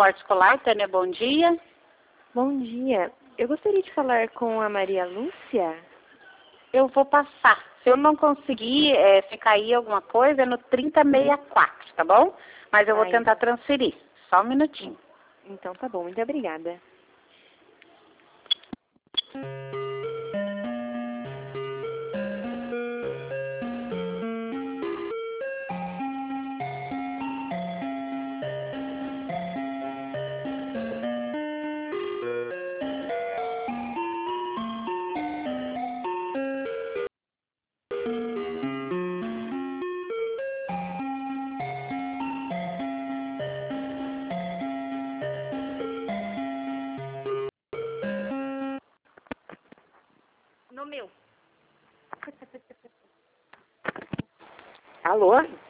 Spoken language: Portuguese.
transporte escolar, Tânia, bom dia. Bom dia. Eu gostaria de falar com a Maria Lúcia. Eu vou passar. Se eu não conseguir, se cair alguma coisa, é no 3064, tá bom? Mas eu vou tentar transferir. Só um minutinho. Então tá bom, muito obrigada. No meu. Alô?